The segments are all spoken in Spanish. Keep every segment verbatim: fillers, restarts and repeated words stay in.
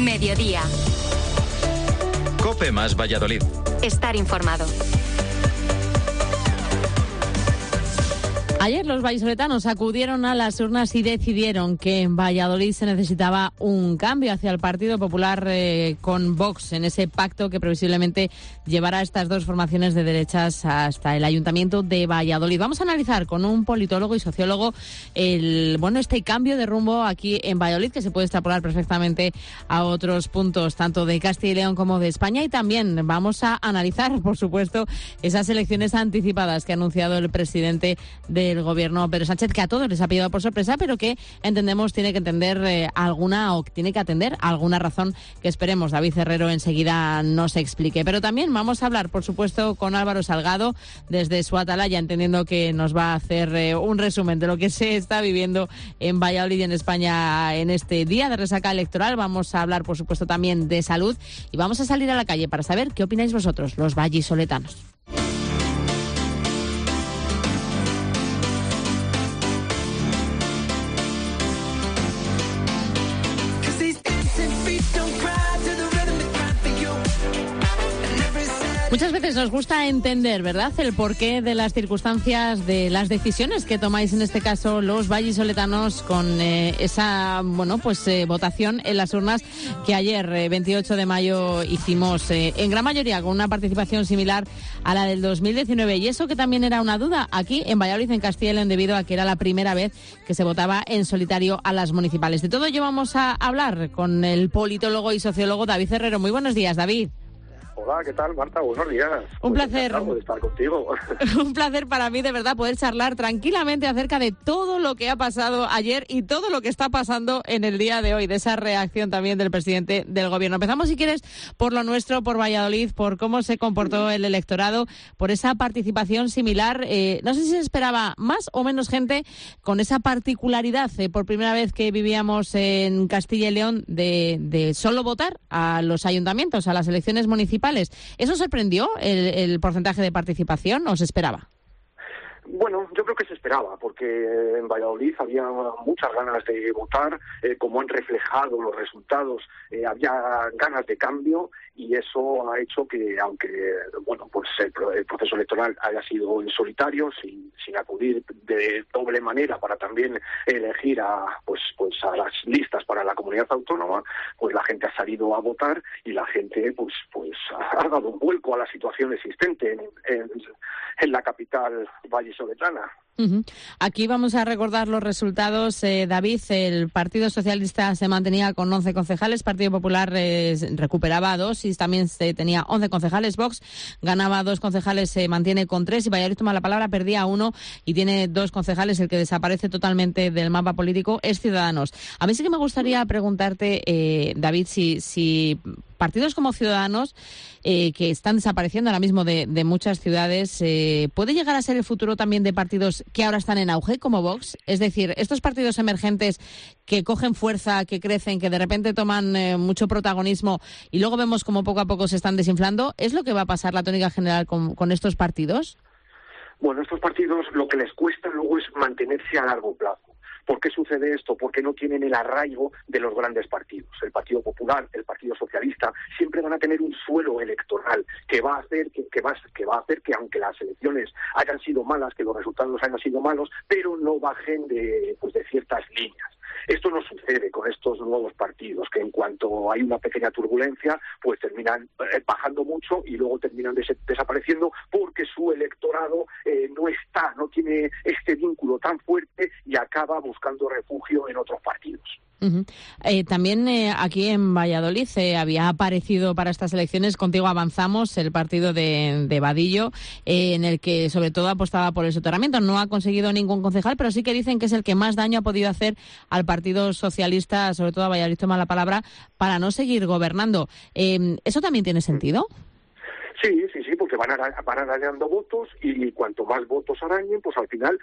Mediodía. COPE más Valladolid. Estar informado. Ayer los vallisoletanos acudieron a las urnas y decidieron que en Valladolid se necesitaba un cambio hacia el Partido Popular eh, con Vox, en ese pacto que previsiblemente llevará a estas dos formaciones de derechas hasta el Ayuntamiento de Valladolid. Vamos a analizar con un politólogo y sociólogo el bueno este cambio de rumbo aquí en Valladolid, que se puede extrapolar perfectamente a otros puntos, tanto de Castilla y León como de España. Y también vamos a analizar, por supuesto, esas elecciones anticipadas que ha anunciado el presidente de el gobierno Pedro Sánchez, que a todos les ha pillado por sorpresa, pero que entendemos tiene que entender eh, alguna o tiene que atender alguna razón que esperemos David Herrero enseguida nos explique. Pero también vamos a hablar, por supuesto, con Álvaro Salgado desde su atalaya, entendiendo que nos va a hacer eh, un resumen de lo que se está viviendo en Valladolid y en España en este día de resaca electoral. Vamos a hablar, por supuesto, también de salud y vamos a salir a la calle para saber qué opináis vosotros, los vallisoletanos. Muchas veces nos gusta entender, ¿verdad?, el porqué de las circunstancias, de las decisiones que tomáis, en este caso, los vallisoletanos con eh, esa, bueno, pues eh, votación en las urnas que ayer, eh, veintiocho de mayo, hicimos eh, en gran mayoría con una participación similar a la del dos mil diecinueve. Y eso que también era una duda aquí en Valladolid, en Castilla y León, debido a que era la primera vez que se votaba en solitario a las municipales. De todo ello vamos a hablar con el politólogo y sociólogo David Herrero. Muy buenos días, David. Hola, ¿qué tal, Marta? Buenos días. Un pues placer. de estar contigo. Un placer para mí, de verdad, poder charlar tranquilamente acerca de todo lo que ha pasado ayer y todo lo que está pasando en el día de hoy, de esa reacción también del presidente del gobierno. Empezamos, si quieres, por lo nuestro, por Valladolid, por cómo se comportó el electorado, por esa participación similar. Eh, no sé si se esperaba más o menos gente con esa particularidad, eh, por primera vez que vivíamos en Castilla y León, de, de solo votar a los ayuntamientos, a las elecciones municipales. ¿Eso sorprendió el, el porcentaje de participación o se esperaba? Bueno, yo creo que se esperaba, porque en Valladolid había muchas ganas de votar, eh, como han reflejado los resultados, eh, había ganas de cambio y eso ha hecho que, aunque bueno, pues el, el proceso electoral haya sido en solitario, sin, sin acudir de doble manera para también elegir a pues pues a las listas para la comunidad autónoma, pues la gente ha salido a votar y la gente pues pues ha dado un vuelco a la situación existente en, en, en la capital vallisoletana. Uh-huh. Aquí vamos a recordar los resultados. Eh, David, el Partido Socialista se mantenía con once concejales, Partido Popular eh, recuperaba dos y también se tenía once concejales, Vox ganaba dos concejales, se mantiene con tres y Valladolid toma la palabra, perdía uno y tiene dos concejales. El que desaparece totalmente del mapa político es Ciudadanos. A mí sí que me gustaría preguntarte, eh, David, si, si partidos como Ciudadanos, eh, que están desapareciendo ahora mismo de, de muchas ciudades, eh, ¿puede llegar a ser el futuro también de partidos que ahora están en auge, como Vox? Es decir, estos partidos emergentes que cogen fuerza, que crecen, que de repente toman eh, mucho protagonismo y luego vemos como poco a poco se están desinflando, ¿es lo que va a pasar la tónica general con, con estos partidos? Bueno, estos partidos lo que les cuesta luego es mantenerse a largo plazo. ¿Por qué sucede esto? Porque no tienen el arraigo de los grandes partidos. El Partido Popular, el Partido Socialista, siempre van a tener un suelo electoral que va a hacer que, que, va, que va a hacer que, aunque las elecciones hayan sido malas, que los resultados hayan sido malos, pero no bajen de, pues, de ciertas líneas. Esto no sucede con estos nuevos partidos, que en cuanto hay una pequeña turbulencia, pues terminan eh, bajando mucho y luego terminan des- desapareciendo porque su electorado eh, no está, no tiene este vínculo tan fuerte y acaba buscando refugio en otros partidos. Uh-huh. Eh, también eh, aquí en Valladolid eh, había aparecido para estas elecciones Contigo Avanzamos, el partido de, de Vadillo, eh, en el que sobre todo apostaba por el soterramiento. No ha conseguido ningún concejal, pero sí que dicen que es el que más daño ha podido hacer al Partido Socialista, sobre todo a Valladolid, toma la palabra, para no seguir gobernando. Eh, ¿Eso también tiene sentido? Sí, sí, sí, porque van, ara- van arañando votos y cuanto más votos arañen, pues al final,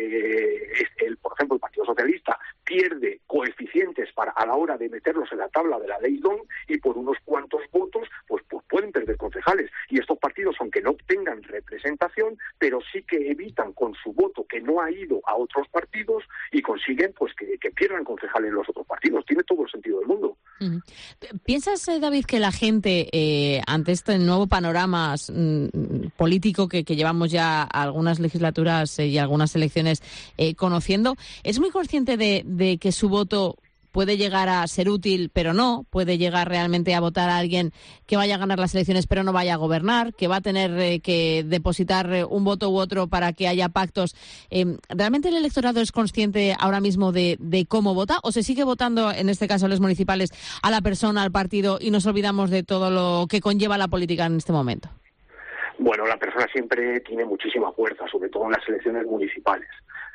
eh, el, por ejemplo, el Partido Socialista pierde coeficientes para a la hora de meterlos en la tabla de la ley D O N y por unos cuantos votos, pues, pues pueden perder concejales. Y estos partidos, aunque no obtengan representación, pero sí que evitan con su voto que no ha ido a otros partidos y consiguen pues que, que pierdan concejales en los otros partidos. Tiene todo el sentido del mundo. Uh-huh. ¿Piensas, eh, David, que la gente, eh, ante este nuevo panorama mm, político que, que llevamos ya algunas legislaturas eh, y algunas elecciones eh, conociendo, es muy consciente de, de que su voto puede llegar a ser útil, pero no, puede llegar realmente a votar a alguien que vaya a ganar las elecciones, pero no vaya a gobernar, que va a tener eh, que depositar eh, un voto u otro para que haya pactos? Eh, ¿Realmente el electorado es consciente ahora mismo de, de cómo vota, o se sigue votando, en este caso los municipales, a la persona, al partido, y nos olvidamos de todo lo que conlleva la política en este momento? Bueno, la persona siempre tiene muchísima fuerza, sobre todo en las elecciones municipales.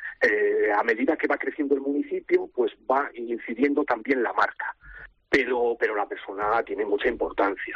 Eh, a medida que va creciendo el municipio, pues va incidiendo también la marca. Pero, pero la persona tiene mucha importancia.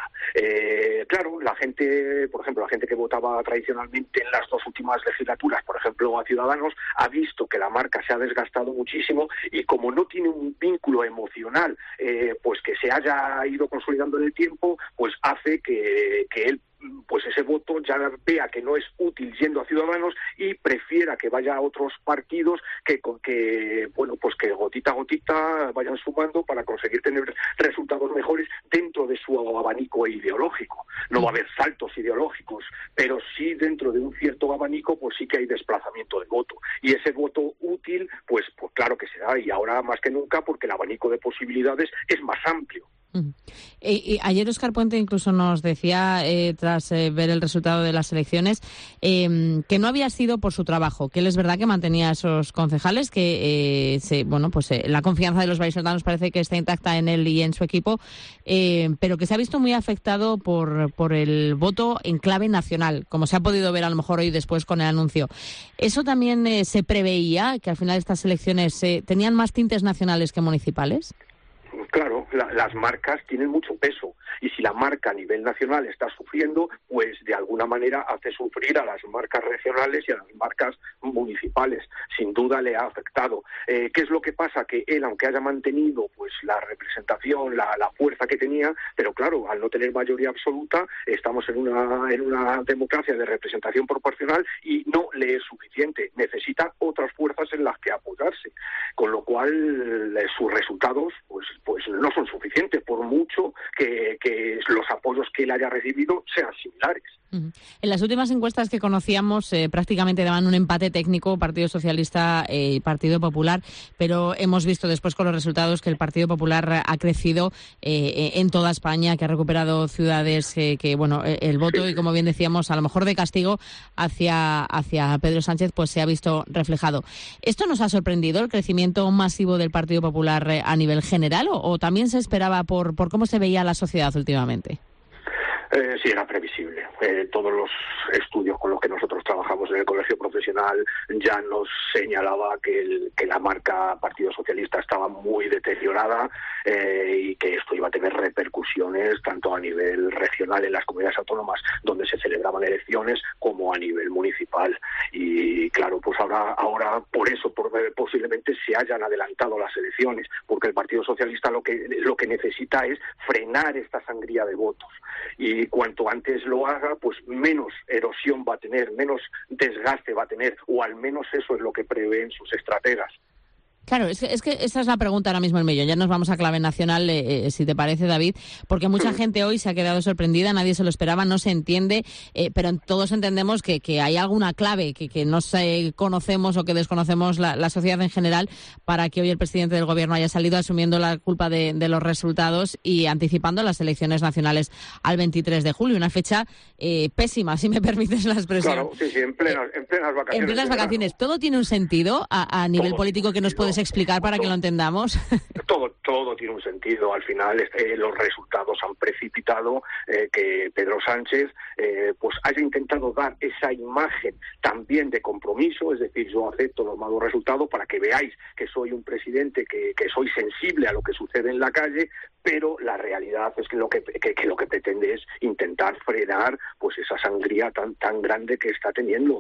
Eh, claro, la gente, por ejemplo, la gente que votaba tradicionalmente en las dos últimas legislaturas, por ejemplo, a Ciudadanos, ha visto que la marca se ha desgastado muchísimo y como no tiene un vínculo emocional, eh, pues que se haya ido consolidando en el tiempo, pues hace que, que él pues ese voto ya vea que no es útil yendo a Ciudadanos y prefiera que vaya a otros partidos que con que bueno pues que gotita a gotita vayan sumando para conseguir tener resultados mejores dentro de su abanico ideológico. No va a haber saltos ideológicos, pero sí dentro de un cierto abanico pues sí que hay desplazamiento de voto, y ese voto útil pues pues claro que se da, y ahora más que nunca porque el abanico de posibilidades es más amplio. Uh-huh. Y, y ayer Óscar Puente incluso nos decía, eh, tras eh, ver el resultado de las elecciones, eh, que no había sido por su trabajo, que él es verdad que mantenía a esos concejales, que eh, se, bueno, pues eh, la confianza de los vallisoletanos parece que está intacta en él y en su equipo, eh, pero que se ha visto muy afectado por, por el voto en clave nacional, como se ha podido ver a lo mejor hoy después con el anuncio. ¿Eso también eh, se preveía, que al final estas elecciones eh, tenían más tintes nacionales que municipales? Claro, la, las marcas tienen mucho peso, y si la marca a nivel nacional está sufriendo, pues de alguna manera hace sufrir a las marcas regionales y a las marcas municipales. Sin duda le ha afectado. Eh, ¿Qué es lo que pasa? Que él, aunque haya mantenido pues la representación, la, la fuerza que tenía, pero claro, al no tener mayoría absoluta, estamos en una, en una democracia de representación proporcional y no le es suficiente. Necesita otras fuerzas en las que apoyarse, con lo cual eh, sus resultados pues pues no son suficientes, por mucho que, que los apoyos que él haya recibido sean similares. Uh-huh. En las últimas encuestas que conocíamos eh, prácticamente daban un empate técnico Partido Socialista y eh, Partido Popular, pero hemos visto después con los resultados que el Partido Popular ha crecido eh, en toda España, que ha recuperado ciudades, eh, que bueno, el voto sí. Y como bien decíamos, a lo mejor de castigo hacia, hacia Pedro Sánchez pues se ha visto reflejado. ¿Esto nos ha sorprendido, el crecimiento masivo del Partido Popular eh, a nivel general, o, o también se esperaba por, por cómo se veía la sociedad últimamente? Eh, sí, era previsible. Eh, todos los estudios con los que nosotros trabajamos en el colegio profesional ya nos señalaba que, el, que la marca Partido Socialista estaba muy deteriorada eh, y que esto iba a tener repercusiones tanto a nivel regional en las comunidades autónomas donde se celebraban elecciones como a nivel municipal. Y claro, pues ahora, ahora por eso por, posiblemente se hayan adelantado las elecciones, porque el Partido Socialista lo que, lo que necesita es frenar esta sangría de votos. Y cuanto antes lo haga, pues menos erosión va a tener, menos desgaste va a tener, o al menos eso es lo que prevén sus estrategas. Claro, es que, es que esa es la pregunta ahora mismo el millón. Ya nos vamos a clave nacional, eh, eh, si te parece, David, porque mucha sí. gente hoy se ha quedado sorprendida, nadie se lo esperaba, no se entiende, eh, pero todos entendemos que, que hay alguna clave que, que no se conocemos o que desconocemos la, la sociedad en general para que hoy el presidente del gobierno haya salido asumiendo la culpa de, de los resultados y anticipando las elecciones nacionales al veintitrés de julio, una fecha eh, pésima, si me permites la expresión. Claro, sí, sí, en plenas, en plenas vacaciones. En plenas vacaciones. ¿Todo tiene un sentido a, a nivel todo, político que nos puedes explicar para todo, que lo entendamos? Todo, todo tiene un sentido. Al final eh, los resultados han precipitado eh, que Pedro Sánchez eh, pues haya intentado dar esa imagen también de compromiso, es decir, yo acepto los malos resultados para que veáis que soy un presidente que, que soy sensible a lo que sucede en la calle, pero la realidad es que lo que, que, que lo que pretende es intentar frenar pues esa sangría tan tan grande que está teniendo.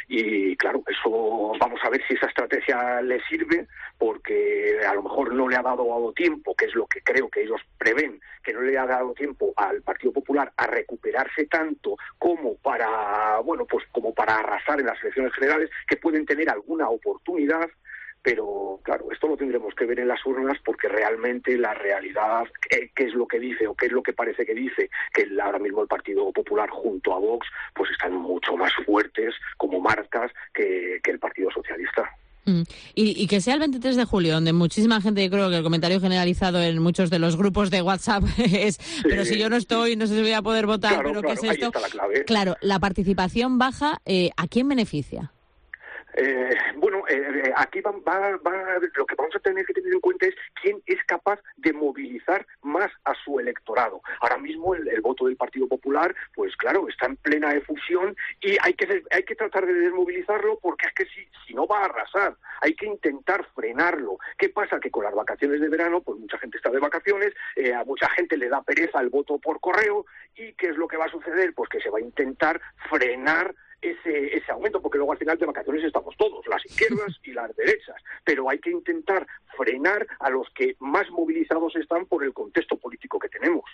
Y claro, eso vamos a ver si esa estrategia le sirve, porque a lo mejor no le ha dado tiempo, que es lo que creo que ellos prevén, que no le ha dado tiempo al Partido Popular a recuperarse tanto como para, bueno, pues como para arrasar en las elecciones generales, que pueden tener alguna oportunidad. pero claro, esto lo tendremos que ver en las urnas porque realmente la realidad, qué, qué es lo que dice o qué es lo que parece que dice, que el, ahora mismo el Partido Popular junto a Vox pues están mucho más fuertes como marcas que, que el Partido Socialista. Mm. Y, y que sea el veintitrés de julio, donde muchísima gente, yo creo que el comentario generalizado en muchos de los grupos de WhatsApp es, sí. pero si yo no estoy, no sé si voy a poder votar, claro, pero claro, ¿qué es esto? Ahí está la clave. Claro, la participación baja, eh, ¿a quién beneficia? Eh, bueno, eh, aquí va, va, va, lo que vamos a tener que tener en cuenta es quién es capaz de movilizar más a su electorado. Ahora mismo el, el voto del Partido Popular, pues claro, está en plena efusión y hay que hay que tratar de desmovilizarlo porque es que si, si no va a arrasar, hay que intentar frenarlo. ¿Qué pasa? Que con las vacaciones de verano, pues mucha gente está de vacaciones, eh, a mucha gente le da pereza el voto por correo y ¿qué es lo que va a suceder? Pues que se va a intentar frenar Ese, ese aumento, porque luego al final de vacaciones estamos todos, las izquierdas y las derechas, pero hay que intentar frenar a los que más movilizados están por el contexto político que tenemos.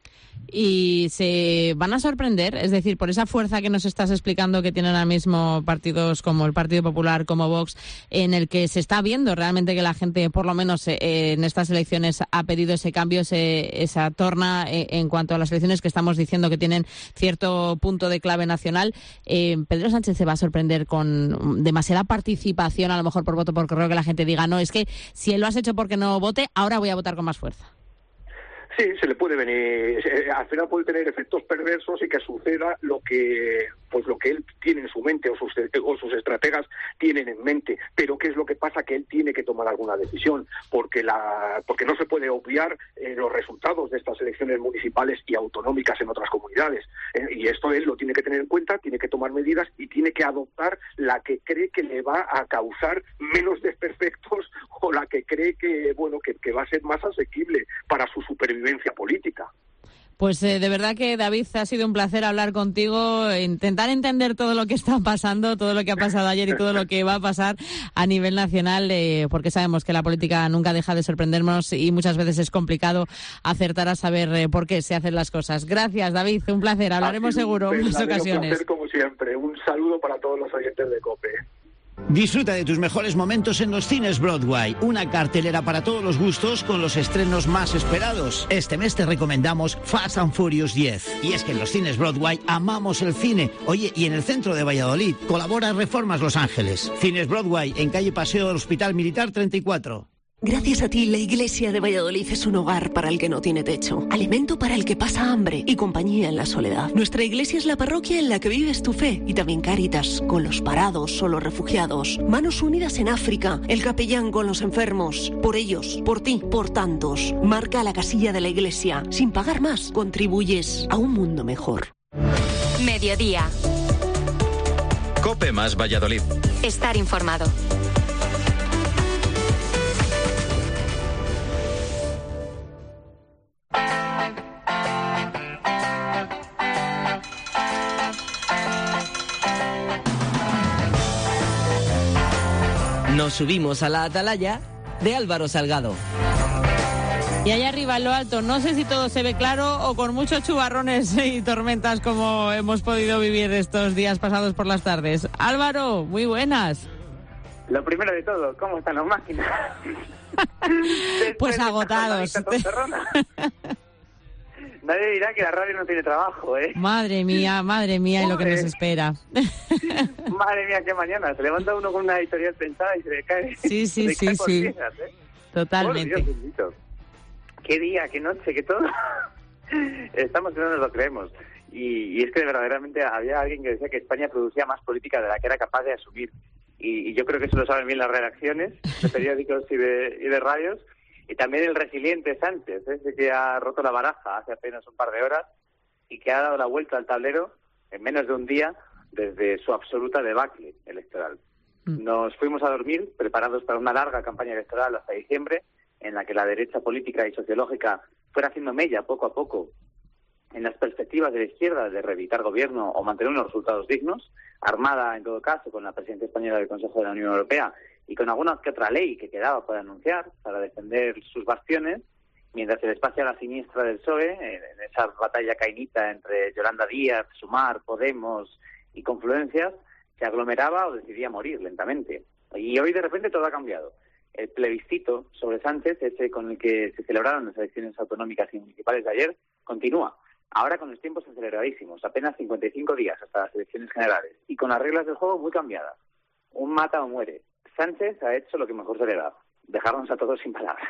¿Y se van a sorprender? Es decir, por esa fuerza que nos estás explicando que tienen ahora mismo partidos como el Partido Popular, como Vox, en el que se está viendo realmente que la gente, por lo menos eh, en estas elecciones, ha pedido ese cambio, ese, esa torna eh, en cuanto a las elecciones que estamos diciendo que tienen cierto punto de clave nacional. Eh, ¿Pedro Sánchez se va a sorprender con demasiada participación, a lo mejor por voto por correo, que la gente diga, no, es que si él lo has hecho porque no vote, ahora voy a votar con más fuerza? Sí, se le puede venir, al final puede tener efectos perversos y que suceda lo que pues lo que él tiene en su mente o sus, o sus estrategas tienen en mente. Pero ¿qué es lo que pasa? Que él tiene que tomar alguna decisión, porque la porque no se puede obviar eh, los resultados de estas elecciones municipales y autonómicas en otras comunidades. Eh, y esto él lo tiene que tener en cuenta, tiene que tomar medidas y tiene que adoptar la que cree que le va a causar menos desperfectos o la que cree que bueno que, que va a ser más asequible para su supervivencia política. Pues eh, de verdad que, David, ha sido un placer hablar contigo, intentar entender todo lo que está pasando, todo lo que ha pasado ayer y todo lo que va a pasar a nivel nacional, eh, porque sabemos que la política nunca deja de sorprendernos y muchas veces es complicado acertar a saber eh, por qué se hacen las cosas. Gracias, David, un placer, hablaremos seguro en más ocasiones. Un placer como siempre, un saludo para todos los oyentes de COPE. Disfruta de tus mejores momentos en los cines Broadway, una cartelera para todos los gustos con los estrenos más esperados. Este mes te recomendamos Fast and Furious diez. Y es que en los cines Broadway amamos el cine. Oye, y en el centro de Valladolid colabora Reformas Los Ángeles. Cines Broadway, en calle Paseo del Hospital Militar treinta y cuatro. Gracias a ti, la Iglesia de Valladolid es un hogar para el que no tiene techo, alimento para el que pasa hambre y compañía en la soledad. Nuestra iglesia es la parroquia en la que vives tu fe y también Cáritas, con los parados o los refugiados. Manos Unidas en África, el capellán con los enfermos. Por ellos, por ti, por tantos. Marca la casilla de la iglesia. Sin pagar más, contribuyes a un mundo mejor. Mediodía. COPE más Valladolid. Estar informado. Nos subimos a la atalaya de Álvaro Salgado. Y allá arriba en lo alto, no sé si todo se ve claro o con muchos chubarrones y tormentas como hemos podido vivir estos días pasados por las tardes. Álvaro, muy buenas. Lo primero de todo, ¿cómo están las máquinas? Pues agotados. Nadie dirá que la radio no tiene trabajo, ¿eh? Madre mía, madre mía, y lo que nos espera. Madre mía, qué mañana. Se levanta uno con una editorial pensada y se le cae. Sí, sí, le sí, cae sí. Piezas, ¿eh? Totalmente. Oh, Dios bendito. Qué día, qué noche, qué todo. Estamos que no nos lo creemos. Y, y es que verdaderamente había alguien que decía que España producía más política de la que era capaz de asumir. Y, y yo creo que eso lo saben bien las redacciones de periódicos y de, y de radios. Y también el resiliente Sánchez, ese que ha roto la baraja hace apenas un par de horas y que ha dado la vuelta al tablero en menos de un día desde su absoluta debacle electoral. Mm. Nos fuimos a dormir preparados para una larga campaña electoral hasta diciembre, en la que la derecha política y sociológica fuera haciendo mella poco a poco en las perspectivas de la izquierda de reeditar gobierno o mantener unos resultados dignos, armada en todo caso con la presidencia española del Consejo de la Unión Europea y con alguna que otra ley que quedaba por anunciar para defender sus bastiones, mientras el espacio a la siniestra del P S O E, en esa batalla cainita entre Yolanda Díaz, Sumar, Podemos y Confluencias, se aglomeraba o decidía morir lentamente. Y hoy de repente todo ha cambiado. El plebiscito sobre Sánchez, ese con el que se celebraron las elecciones autonómicas y municipales de ayer, continúa. Ahora con los tiempos aceleradísimos, apenas cincuenta y cinco días hasta las elecciones generales, y con las reglas del juego muy cambiadas. Un mata o muere. Sánchez ha hecho lo que mejor se le da, dejarnos a todos sin palabras.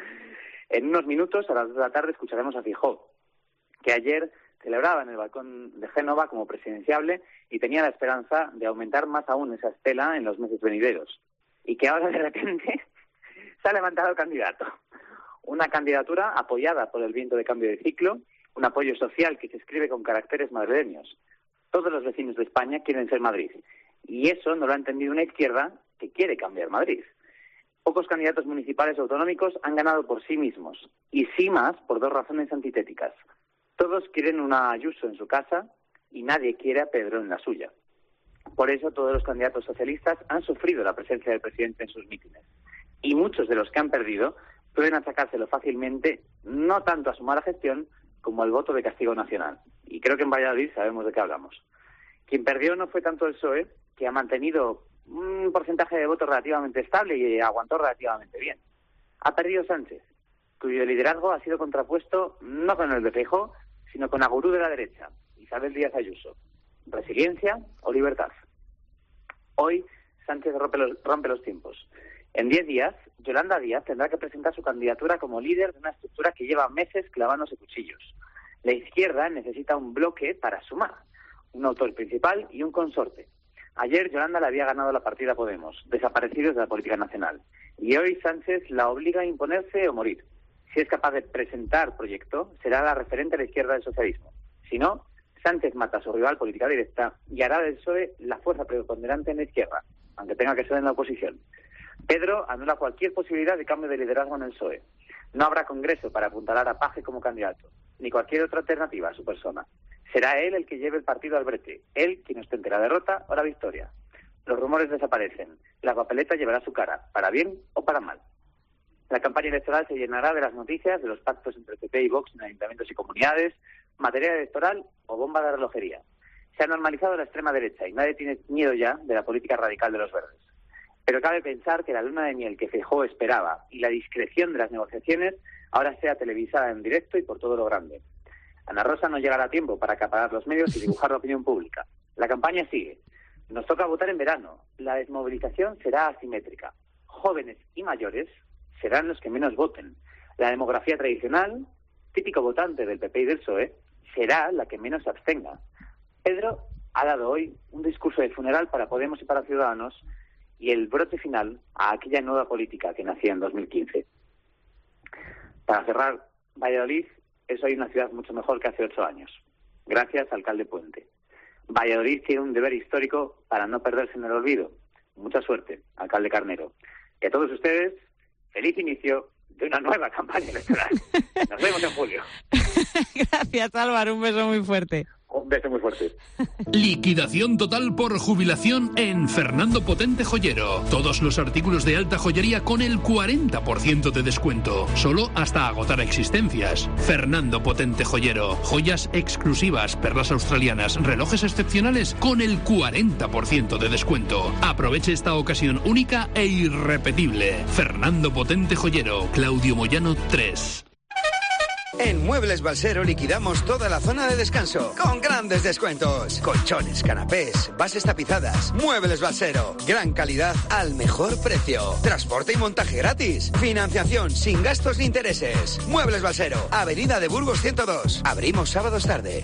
En unos minutos, a las dos de la tarde, escucharemos a Feijóo, que ayer celebraba en el balcón de Génova como presidenciable y tenía la esperanza de aumentar más aún esa estela en los meses venideros. Y que ahora de repente se ha levantado candidato. Una candidatura apoyada por el viento de cambio de ciclo, un apoyo social que se escribe con caracteres madrileños. Todos los vecinos de España quieren ser Madrid. Y eso no lo ha entendido una izquierda que quiere cambiar Madrid. Pocos candidatos municipales autonómicos han ganado por sí mismos. Y sí más por dos razones antitéticas. Todos quieren una Ayuso en su casa y nadie quiere a Pedro en la suya. Por eso todos los candidatos socialistas han sufrido la presencia del presidente en sus mítines. Y muchos de los que han perdido pueden achacárselo fácilmente no tanto a su mala gestión como al voto de castigo nacional. Y creo que en Valladolid sabemos de qué hablamos. Quien perdió no fue tanto el P S O E, que ha mantenido un porcentaje de votos relativamente estable y aguantó relativamente bien. Ha perdido Sánchez, cuyo liderazgo ha sido contrapuesto no con el de Feijóo, sino con la gurú de la derecha, Isabel Díaz Ayuso. ¿Resiliencia o libertad? Hoy Sánchez rompe los, rompe los tiempos. En diez días, Yolanda Díaz tendrá que presentar su candidatura como líder de una estructura que lleva meses clavándose cuchillos. La izquierda necesita un bloque para sumar, un autor principal y un consorte. Ayer Yolanda le había ganado la partida a Podemos, desaparecidos de la política nacional. Y hoy Sánchez la obliga a imponerse o morir. Si es capaz de presentar proyecto, será la referente a la izquierda del socialismo. Si no, Sánchez mata a su rival política directa y hará del P S O E la fuerza preponderante en la izquierda, aunque tenga que ser en la oposición. Pedro anula cualquier posibilidad de cambio de liderazgo en el P S O E. No habrá congreso para apuntalar a Paje como candidato, ni cualquier otra alternativa a su persona. Será él el que lleve el partido al brete, él quien ostente la derrota o la victoria. Los rumores desaparecen, la papeleta llevará su cara, para bien o para mal. La campaña electoral se llenará de las noticias de los pactos entre P P y Vox en ayuntamientos y comunidades, materia electoral o bomba de relojería. Se ha normalizado la extrema derecha y nadie tiene miedo ya de la política radical de los verdes. Pero cabe pensar que la luna de miel que Feijóo esperaba y la discreción de las negociaciones ahora sea televisada en directo y por todo lo grande. Ana Rosa no llegará a tiempo para acaparar los medios y dibujar la opinión pública. La campaña sigue. Nos toca votar en verano. La desmovilización será asimétrica. Jóvenes y mayores serán los que menos voten. La demografía tradicional, típico votante del P P y del P S O E, será la que menos se abstenga. Pedro ha dado hoy un discurso de funeral para Podemos y para Ciudadanos y el brote final a aquella nueva política que nacía en dos mil quince. Para cerrar, Valladolid es hoy una ciudad mucho mejor que hace ocho años. Gracias, alcalde Puente. Valladolid tiene un deber histórico para no perderse en el olvido. Mucha suerte, alcalde Carnero. Y a todos ustedes, feliz inicio de una nueva campaña electoral. Nos vemos en julio. Gracias, Álvaro. Un beso muy fuerte. Un beso muy fuerte. Liquidación total por jubilación en Fernando Potente Joyero. Todos los artículos de alta joyería con el cuarenta por ciento de descuento. Solo hasta agotar existencias. Fernando Potente Joyero. Joyas exclusivas, perlas australianas, relojes excepcionales con el cuarenta por ciento de descuento. Aproveche esta ocasión única e irrepetible. Fernando Potente Joyero. Claudio Moyano tres. En Muebles Balsero liquidamos toda la zona de descanso con grandes descuentos. Colchones, canapés, bases tapizadas. Muebles Balsero. Gran calidad al mejor precio. Transporte y montaje gratis. Financiación sin gastos ni intereses. Muebles Balsero. Avenida de Burgos ciento dos. Abrimos sábados tarde.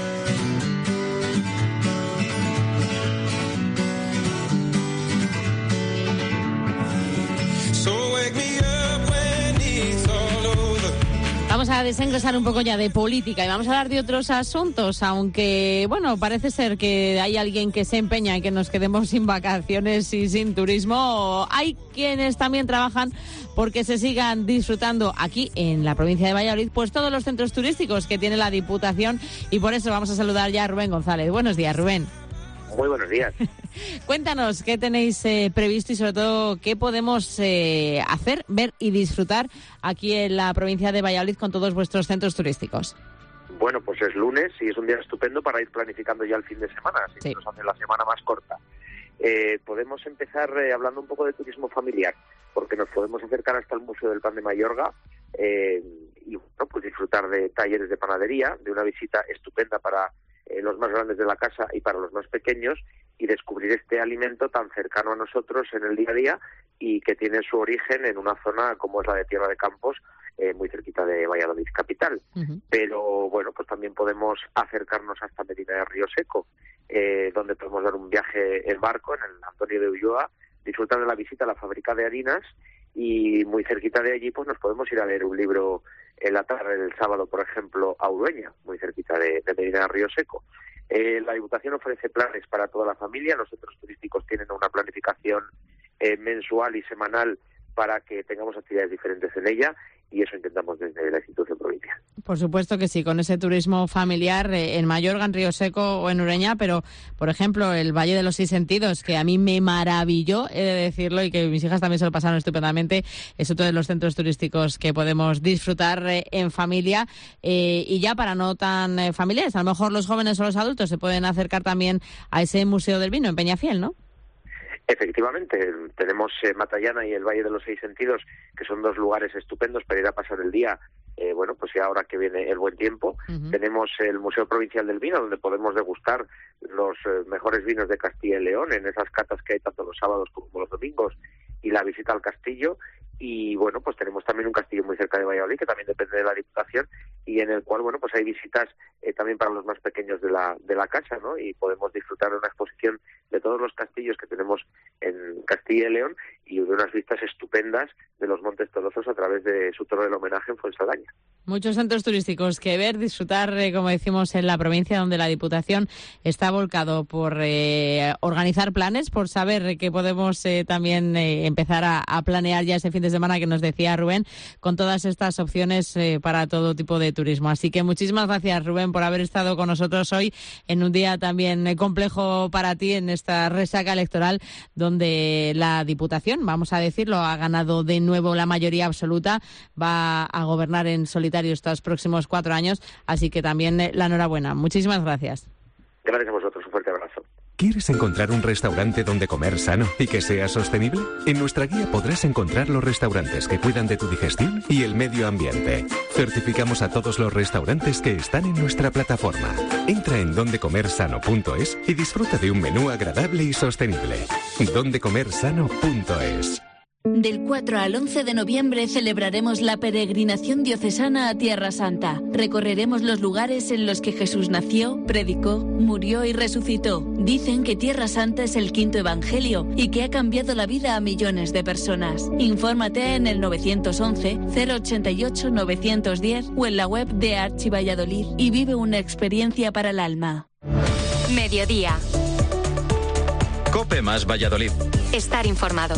Vamos a desengrosar un poco ya de política y vamos a hablar de otros asuntos, aunque, bueno, parece ser que hay alguien que se empeña en que nos quedemos sin vacaciones y sin turismo. Hay quienes también trabajan porque se sigan disfrutando aquí en la provincia de Valladolid, pues todos los centros turísticos que tiene la Diputación, y por eso vamos a saludar ya a Rubén González. Buenos días, Rubén. Muy buenos días. Cuéntanos qué tenéis eh, previsto y sobre todo qué podemos eh, hacer, ver y disfrutar aquí en la provincia de Valladolid con todos vuestros centros turísticos. Bueno, pues es lunes y es un día estupendo para ir planificando ya el fin de semana, así sí. Nos hace la semana más corta. Eh, podemos empezar eh, hablando un poco de turismo familiar. porque nos podemos acercar hasta el Museo del Pan de Mayorga eh, y bueno, pues disfrutar de talleres de panadería, de una visita estupenda para eh, los más grandes de la casa y para los más pequeños, y descubrir este alimento tan cercano a nosotros en el día a día y que tiene su origen en una zona como es la de Tierra de Campos, eh, muy cerquita de Valladolid capital. Uh-huh. Pero bueno, pues también podemos acercarnos hasta Medina de Río Seco, eh, donde podemos dar un viaje en barco en el Antonio de Ulloa, disfrutar de la visita a la fábrica de harinas, y muy cerquita de allí pues nos podemos ir a leer un libro en la tarde del sábado, por ejemplo, a Urueña, muy cerquita de, de Medina de Río Seco. Eh, la Diputación ofrece planes para toda la familia. Los centros turísticos tienen una planificación eh, mensual y semanal para que tengamos actividades diferentes en ella, y eso intentamos desde la institución provincial. Por supuesto que sí, con ese turismo familiar eh, en Mayorga, en Río Seco o en Ureña, pero, por ejemplo, el Valle de los Seis Sentidos, que a mí me maravilló, he de decirlo, y que mis hijas también se lo pasaron estupendamente, es otro de los centros turísticos que podemos disfrutar eh, en familia, eh, y ya para no tan eh, familiares, a lo mejor los jóvenes o los adultos se pueden acercar también a ese Museo del Vino en Peñafiel, ¿no? Efectivamente, tenemos eh, Matallana y el Valle de los Seis Sentidos, que son dos lugares estupendos para ir a pasar el día, eh, bueno, pues ya ahora que viene el buen tiempo. Uh-huh. Tenemos el Museo Provincial del Vino, donde podemos degustar los eh, mejores vinos de Castilla y León, en esas catas que hay tanto los sábados como los domingos, y la visita al castillo. Y bueno, pues tenemos también un castillo muy cerca de Valladolid, que también depende de la Diputación, y en el cual, bueno, pues hay visitas eh, también para los más pequeños de la de la casa, ¿no? Y podemos disfrutar de una exposición de todos los castillos que tenemos en Castilla y León, y de unas vistas estupendas de los Montes Tolosos a través de su torre del homenaje en Fuensaldaña. Muchos centros turísticos que ver, disfrutar, eh, como decimos, en la provincia, donde la Diputación está volcado por eh, organizar planes, por saber que podemos eh, también eh, empezar a, a planear ya ese fin de semana que nos decía Rubén, con todas estas opciones eh, para todo tipo de turismo. Así que muchísimas gracias, Rubén, por haber estado con nosotros hoy en un día también eh, complejo para ti, en esta resaca electoral, donde la Diputación, vamos a decirlo, ha ganado de nuevo la mayoría absoluta, va a gobernar en solitario estos próximos cuatro años, así que también eh, la enhorabuena. Muchísimas gracias. Gracias a vosotros, un fuerte abrazo. ¿Quieres encontrar un restaurante donde comer sano y que sea sostenible? En nuestra guía podrás encontrar los restaurantes que cuidan de tu digestión y el medio ambiente. Certificamos a todos los restaurantes que están en nuestra plataforma. Entra en donde comer sano punto es y disfruta de un menú agradable y sostenible. donde comer sano punto es. Del cuatro al once de noviembre celebraremos la peregrinación diocesana a Tierra Santa. Recorreremos los lugares en los que Jesús nació, predicó, murió y resucitó. Dicen que Tierra Santa es el quinto evangelio y que ha cambiado la vida a millones de personas. Infórmate en el nueve once, cero ochenta y ocho, novecientos diez o en la web de Archi Valladolid y vive una experiencia para el alma. Mediodía. COPE más Valladolid. Estar informado.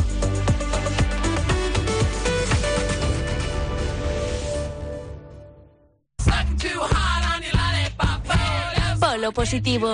Polo positivo.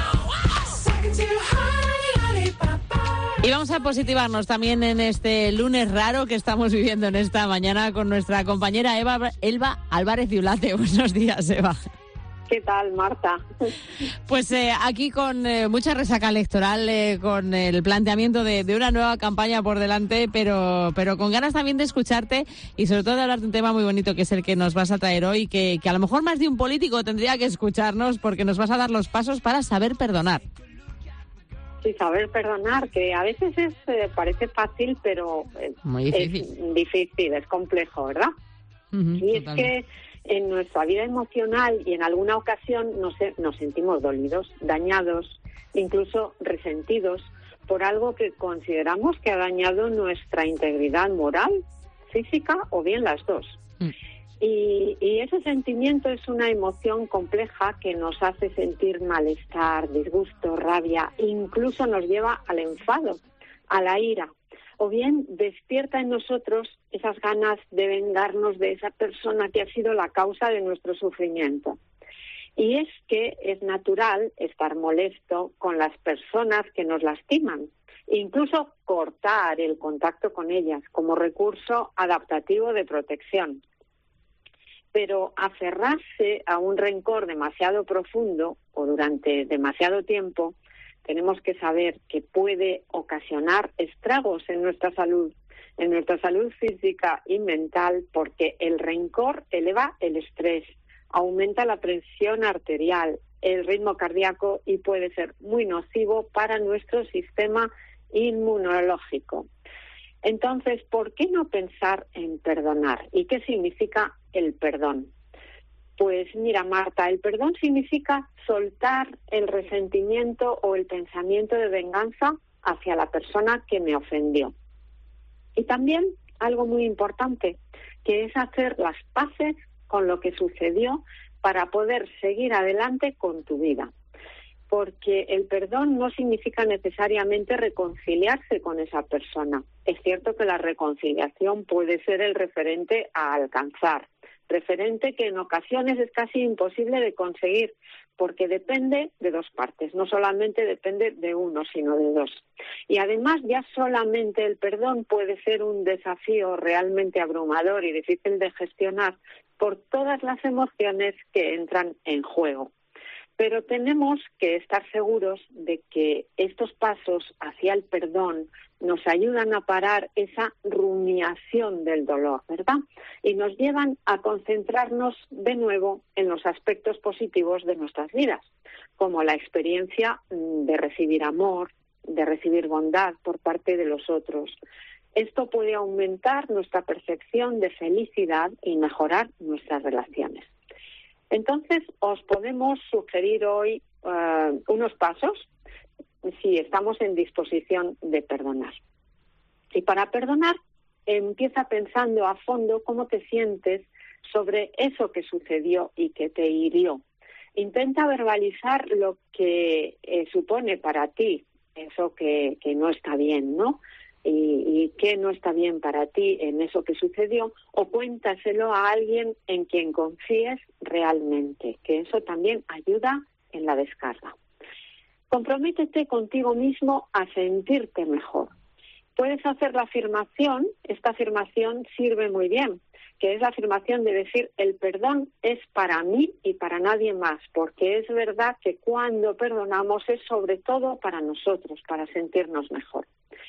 Y vamos a positivarnos también en este lunes raro que estamos viviendo en esta mañana con nuestra compañera Eva, Elba Álvarez de Ulate. Buenos días, Eva. ¿Qué tal, Marta? Pues eh, aquí con eh, mucha resaca electoral, eh, con el planteamiento de, de una nueva campaña por delante, pero pero con ganas también de escucharte y sobre todo de hablar de un tema muy bonito que es el que nos vas a traer hoy, que, que a lo mejor más de un político tendría que escucharnos, porque nos vas a dar los pasos para saber perdonar. Sí, saber perdonar, que a veces es eh, parece fácil, pero eh, muy difícil. es difícil, es complejo, ¿verdad? Uh-huh, y es totalmente. que en nuestra vida emocional y en alguna ocasión nos, nos sentimos dolidos, dañados, incluso resentidos por algo que consideramos que ha dañado nuestra integridad moral, física o bien las dos. Mm. Y, y ese sentimiento es una emoción compleja que nos hace sentir malestar, disgusto, rabia, incluso nos lleva al enfado, a la ira. O bien despierta en nosotros esas ganas de vengarnos de esa persona que ha sido la causa de nuestro sufrimiento. Y es que es natural estar molesto con las personas que nos lastiman, e incluso cortar el contacto con ellas como recurso adaptativo de protección. Pero aferrarse a un rencor demasiado profundo o durante demasiado tiempo, tenemos que saber que puede ocasionar estragos en nuestra salud, en nuestra salud física y mental, porque el rencor eleva el estrés, aumenta la presión arterial, el ritmo cardíaco y puede ser muy nocivo para nuestro sistema inmunológico. Entonces, ¿por qué no pensar en perdonar? ¿Y qué significa el perdón? Pues mira, Marta, el perdón significa soltar el resentimiento o el pensamiento de venganza hacia la persona que me ofendió. Y también algo muy importante, que es hacer las paces con lo que sucedió para poder seguir adelante con tu vida. Porque el perdón no significa necesariamente reconciliarse con esa persona. Es cierto que la reconciliación puede ser el referente a alcanzar, referente que en ocasiones es casi imposible de conseguir, porque depende de dos partes, no solamente depende de uno, sino de dos. Y además ya solamente el perdón puede ser un desafío realmente abrumador y difícil de gestionar por todas las emociones que entran en juego. Pero tenemos que estar seguros de que estos pasos hacia el perdón nos ayudan a parar esa rumiación del dolor, ¿verdad? Y nos llevan a concentrarnos de nuevo en los aspectos positivos de nuestras vidas, como la experiencia de recibir amor, de recibir bondad por parte de los otros. Esto puede aumentar nuestra percepción de felicidad y mejorar nuestras relaciones. Entonces, os podemos sugerir hoy uh, unos pasos si estamos en disposición de perdonar. Y para perdonar, empieza pensando a fondo cómo te sientes sobre eso que sucedió y que te hirió. Intenta verbalizar lo que eh, supone para ti eso que, que no está bien, ¿no? Y, y qué no está bien para ti en eso que sucedió, o cuéntaselo a alguien en quien confíes realmente, que eso también ayuda en la descarga. Comprométete contigo mismo a sentirte mejor. Puedes hacer la afirmación, esta afirmación sirve muy bien, que es la afirmación de decir el perdón es para mí y para nadie más, porque es verdad que cuando perdonamos es sobre todo para nosotros, para sentirnos mejor.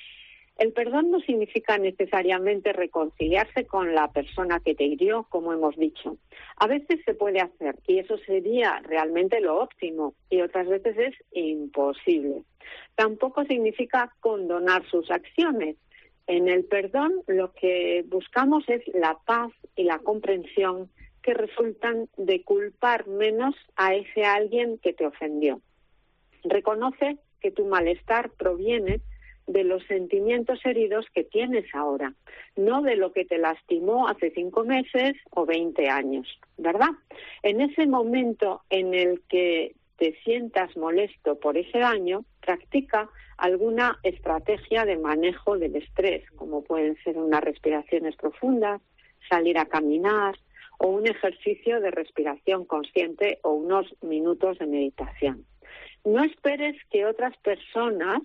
El perdón no significa necesariamente reconciliarse con la persona que te hirió, como hemos dicho. A veces se puede hacer y eso sería realmente lo óptimo y otras veces es imposible. Tampoco significa condonar sus acciones. En el perdón lo que buscamos es la paz y la comprensión que resultan de culpar menos a ese alguien que te ofendió. Reconoce que tu malestar proviene de los sentimientos heridos que tienes ahora, no de lo que te lastimó hace cinco meses o veinte años, ¿verdad? En ese momento en el que te sientas molesto por ese daño, practica alguna estrategia de manejo del estrés, como pueden ser unas respiraciones profundas, salir a caminar o un ejercicio de respiración consciente o unos minutos de meditación. No esperes que otras personas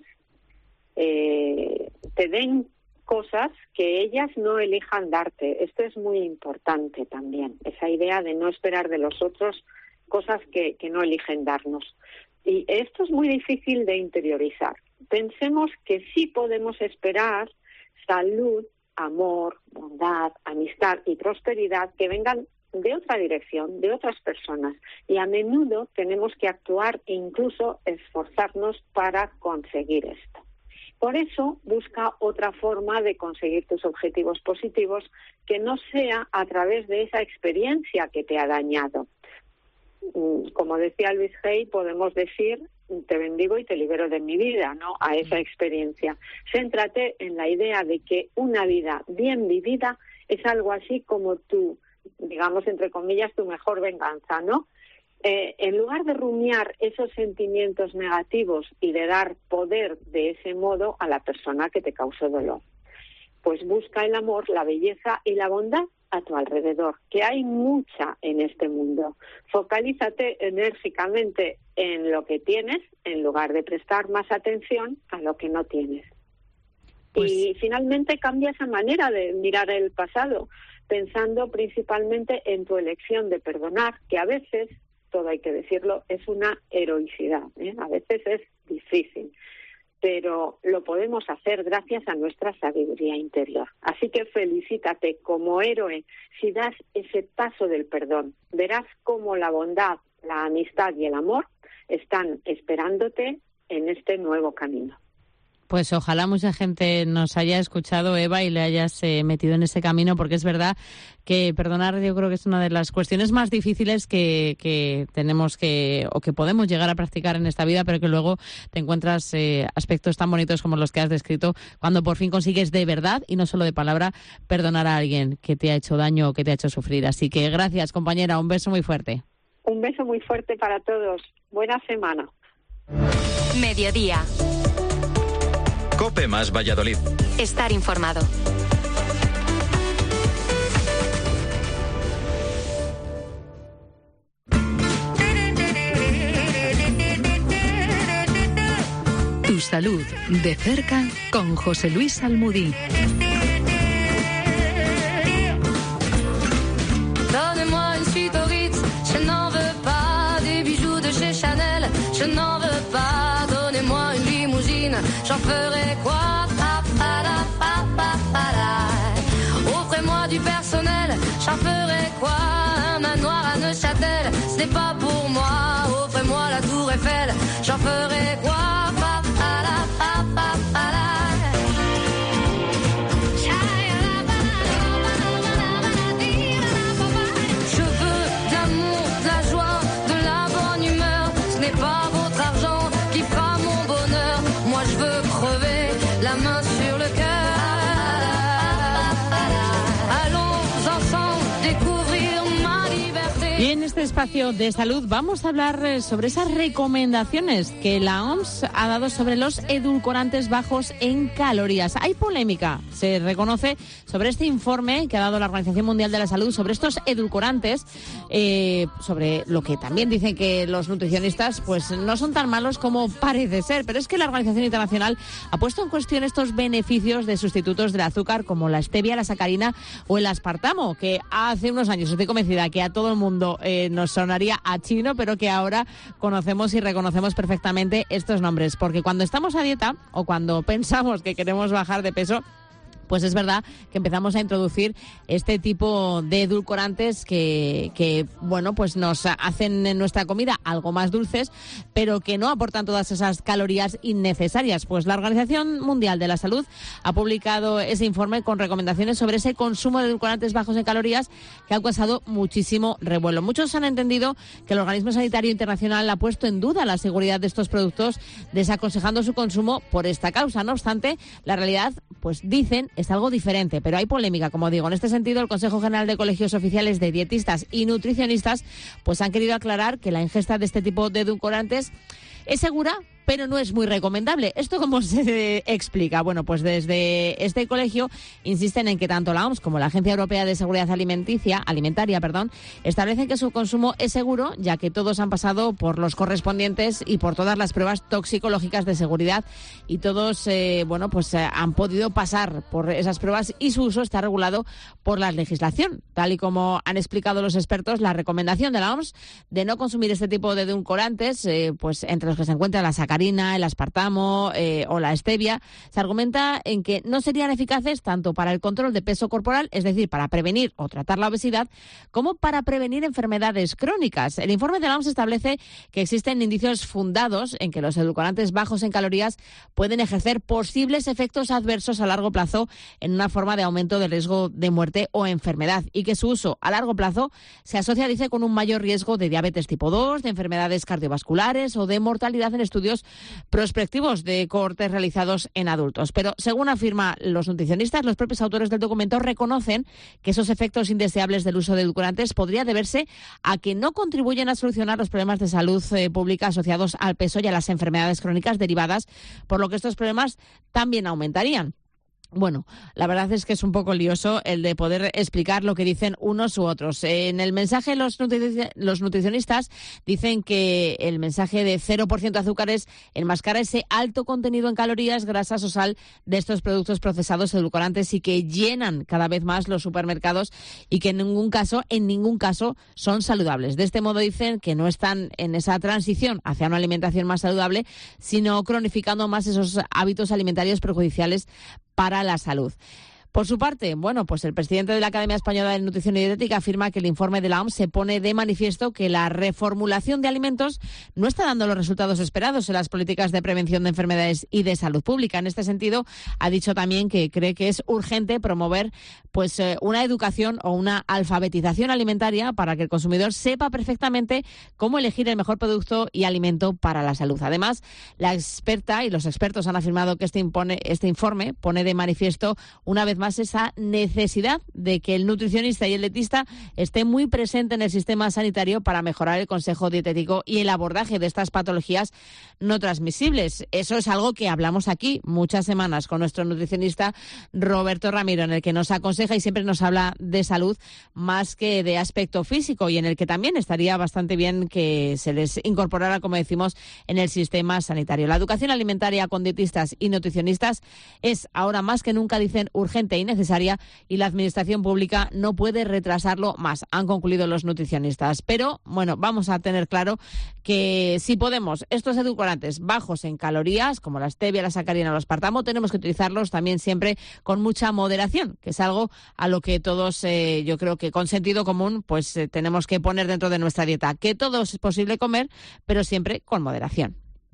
Eh, te den cosas que ellas no elijan darte. Esto es muy importante también, esa idea de no esperar de los otros cosas que, que no eligen darnos. Y esto es muy difícil de interiorizar. Pensemos que sí podemos esperar salud, amor, bondad, amistad y prosperidad que vengan de otra dirección, de otras personas. Y a menudo tenemos que actuar e incluso esforzarnos para conseguir esto. Por eso, busca otra forma de conseguir tus objetivos positivos que no sea a través de esa experiencia que te ha dañado. Como decía Luis Hay, podemos decir, te bendigo y te libero de mi vida, ¿no? A esa experiencia. Céntrate en la idea de que una vida bien vivida es algo así como tu, digamos, entre comillas, tu mejor venganza, ¿no? Eh, en lugar de rumiar esos sentimientos negativos y de dar poder de ese modo a la persona que te causó dolor, pues busca el amor, la belleza y la bondad a tu alrededor, que hay mucha en este mundo. Focalízate enérgicamente en lo que tienes en lugar de prestar más atención a lo que no tienes. Pues... Y finalmente cambia esa manera de mirar el pasado, pensando principalmente en tu elección de perdonar, que a veces, todo hay que decirlo, es una heroicidad, ¿eh? A veces es difícil. pero lo podemos hacer gracias a nuestra sabiduría interior. Así que felicítate como héroe si das ese paso del perdón. Verás cómo la bondad, la amistad y el amor están esperándote en este nuevo camino. Pues ojalá mucha gente nos haya escuchado, Eva, y le hayas eh, metido en ese camino, porque es verdad que perdonar, yo creo que es una de las cuestiones más difíciles que, que tenemos que, o que podemos llegar a practicar en esta vida, pero que luego te encuentras eh, aspectos tan bonitos como los que has descrito, cuando por fin consigues de verdad, y no solo de palabra, perdonar a alguien que te ha hecho daño o que te ha hecho sufrir. Así que gracias, compañera, un beso muy fuerte. Un beso muy fuerte para todos. Buena semana. Mediodía. COPE más Valladolid. Estar informado. Tu salud de cerca con José Luis Almudí. Donnez-moi une suite au Ritz, je n'en veux pas des bijoux de chez Chanel, je n'en veux pas. Donnez-moi une limousine, j'en ferai quoi? Pa, pa, la, pa, pa, pa, la. Offrez-moi du personnel, j'en ferai quoi? Un manoir à Neuchâtel, ce n'est pas pour moi. Offrez-moi la tour Eiffel, j'en ferai quoi? Pa, pa, la, pa, pa, pa, la. Y en este espacio de salud vamos a hablar sobre esas recomendaciones que la O M S ha dado sobre los edulcorantes bajos en calorías. Hay polémica, se reconoce, sobre este informe que ha dado la Organización Mundial de la Salud sobre estos edulcorantes, eh, sobre lo que también dicen que los nutricionistas pues no son tan malos como parece ser. Pero es que la Organización Internacional ha puesto en cuestión estos beneficios de sustitutos del azúcar como la stevia, la sacarina o el aspartamo, que hace unos años estoy convencida que a todo el mundo Eh, nos sonaría a chino, pero que ahora conocemos y reconocemos perfectamente estos nombres, porque cuando estamos a dieta o cuando pensamos que queremos bajar de peso, pues es verdad que empezamos a introducir este tipo de edulcorantes que, que, bueno, pues nos hacen en nuestra comida algo más dulces, pero que no aportan todas esas calorías innecesarias. Pues la Organización Mundial de la Salud ha publicado ese informe con recomendaciones sobre ese consumo de edulcorantes bajos en calorías que ha causado muchísimo revuelo. Muchos han entendido que el Organismo Sanitario Internacional ha puesto en duda la seguridad de estos productos, desaconsejando su consumo por esta causa. No obstante, la realidad, pues dicen, es algo diferente, pero hay polémica, como digo. En este sentido, el Consejo General de Colegios Oficiales de Dietistas y Nutricionistas pues han querido aclarar que la ingesta de este tipo de edulcorantes es segura, pero no es muy recomendable. ¿Esto cómo se explica? Bueno, pues desde este colegio insisten en que tanto la O M S como la Agencia Europea de Seguridad Alimenticia, Alimentaria perdón, establecen que su consumo es seguro, ya que todos han pasado por los correspondientes y por todas las pruebas toxicológicas de seguridad y todos, eh, bueno, pues eh, han podido pasar por esas pruebas y su uso está regulado por la legislación. Tal y como han explicado los expertos, la recomendación de la O M S de no consumir este tipo de edulcorantes, eh, pues entre los que se encuentra la sacarina, el aspartamo eh, o la stevia, se argumenta en que no serían eficaces tanto para el control de peso corporal, es decir, para prevenir o tratar la obesidad, como para prevenir enfermedades crónicas. El informe de la O M S establece que existen indicios fundados en que los edulcorantes bajos en calorías pueden ejercer posibles efectos adversos a largo plazo en una forma de aumento del riesgo de muerte o enfermedad, y que su uso a largo plazo se asocia, dice, con un mayor riesgo de diabetes tipo dos, de enfermedades cardiovasculares o de mortalidad en estudios prospectivos de cohortes realizados en adultos. Pero según afirman los nutricionistas, los propios autores del documento reconocen que esos efectos indeseables del uso de edulcorantes podría deberse a que no contribuyen a solucionar los problemas de salud eh, pública asociados al peso y a las enfermedades crónicas derivadas, por lo que estos problemas también aumentarían. Bueno, la verdad es que es un poco lioso el de poder explicar lo que dicen unos u otros. En el mensaje los, nutrici- los nutricionistas dicen que el mensaje de cero por ciento azúcares enmascara ese alto contenido en calorías, grasas o sal de estos productos procesados edulcorantes y que llenan cada vez más los supermercados y que en ningún caso, en ningún caso son saludables. De este modo dicen que no están en esa transición hacia una alimentación más saludable, sino cronificando más esos hábitos alimentarios perjudiciales para la salud. Por su parte, bueno, pues el presidente de la Academia Española de Nutrición y Dietética afirma que el informe de la O M S se pone de manifiesto que la reformulación de alimentos no está dando los resultados esperados en las políticas de prevención de enfermedades y de salud pública. En este sentido, ha dicho también que cree que es urgente promover pues eh, una educación o una alfabetización alimentaria para que el consumidor sepa perfectamente cómo elegir el mejor producto y alimento para la salud. Además, la experta y los expertos han afirmado que este, impone, este informe pone de manifiesto una vez más esa necesidad de que el nutricionista y el dietista esté muy presente en el sistema sanitario para mejorar el consejo dietético y el abordaje de estas patologías no transmisibles. Eso es algo que hablamos aquí muchas semanas con nuestro nutricionista Roberto Ramiro, en el que nos aconseja y siempre nos habla de salud más que de aspecto físico, y en el que también estaría bastante bien que se les incorporara, como decimos, en el sistema sanitario. La educación alimentaria con dietistas y nutricionistas es ahora más que nunca, dicen, urgente y necesaria, y la administración pública no puede retrasarlo más, han concluido los nutricionistas. Pero, bueno, vamos a tener claro que si podemos, estos edulcorantes bajos en calorías, como la stevia, la sacarina o el aspartamo, tenemos que utilizarlos también siempre con mucha moderación, que es algo a lo que todos, eh, yo creo que con sentido común, pues eh, tenemos que poner dentro de nuestra dieta, que todo es posible comer, pero siempre con moderación.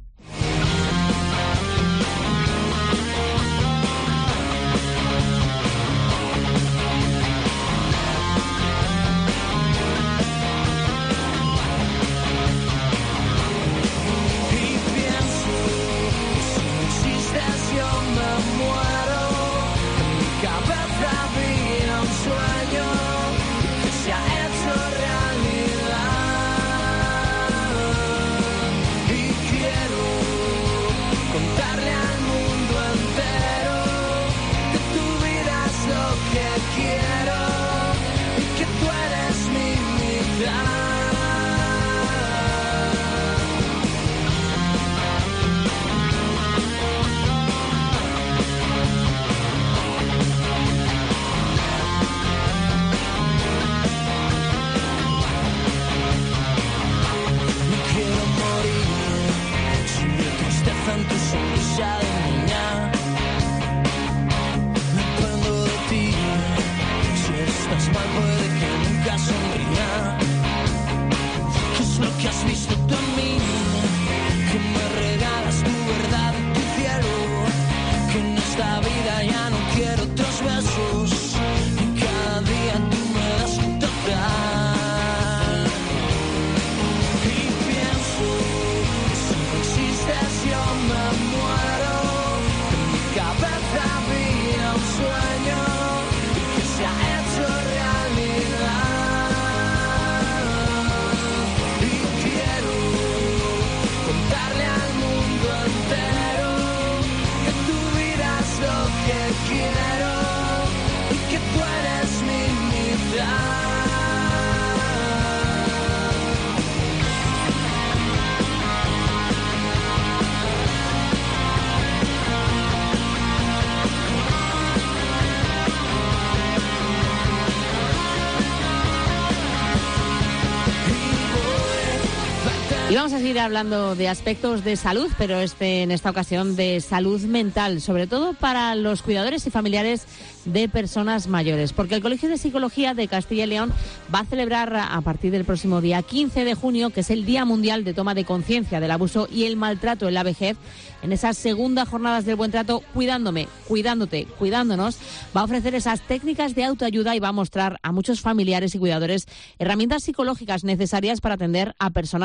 Y vamos a seguir hablando de aspectos de salud, pero este en esta ocasión de salud mental, sobre todo para los cuidadores y familiares de personas mayores, porque el Colegio de Psicología de Castilla y León va a celebrar a partir del próximo día quince de junio, que es el Día Mundial de Toma de Conciencia del Abuso y el Maltrato en la Vejez, en esas segundas jornadas del buen trato, cuidándome, cuidándote, cuidándonos, va a ofrecer esas técnicas de autoayuda y va a mostrar a muchos familiares y cuidadores herramientas psicológicas necesarias para atender a personas mayores.